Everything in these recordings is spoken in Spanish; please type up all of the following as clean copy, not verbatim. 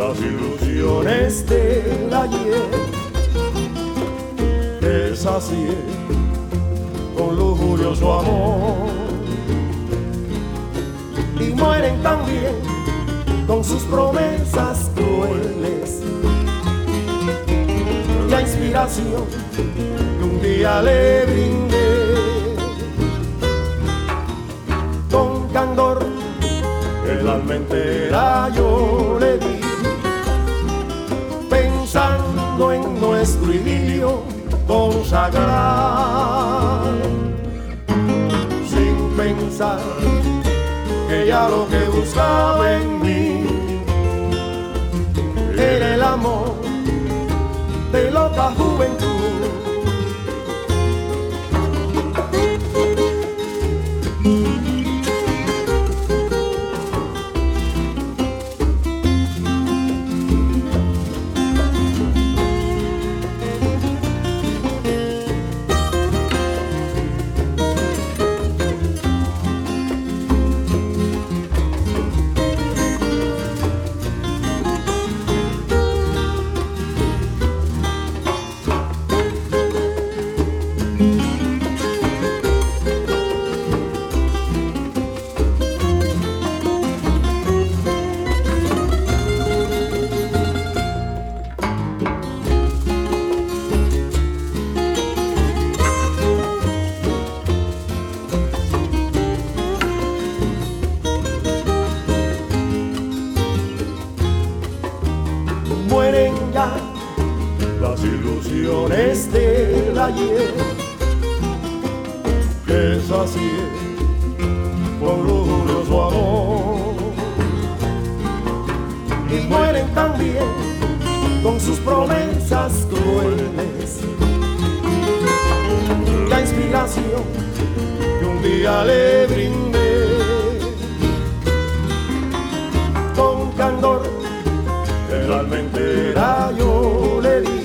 las ilusiones del ayer que sacié con lujurioso amor, y mueren también con sus promesas crueles. La inspiración que un día le brindé con candor, el alma entera yo le di, pensando en nuestro idilio consagrar, sin pensar que ya lo que buscaba en mí era el amor de loca juventud. Mueren ya las ilusiones del ayer que sacié con lujurioso amor, y mueren también con sus promesas crueles. La inspiración que un día le brindé con candor, el alma entera yo le di,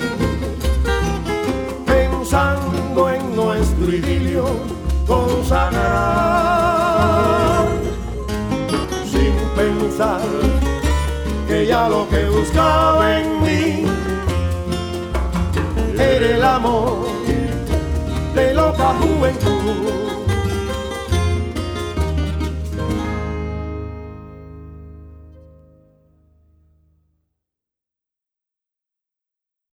pensando en nuestro idilio consagrar, sin pensar que ya lo que buscaba en mí era el amor de loca juventud.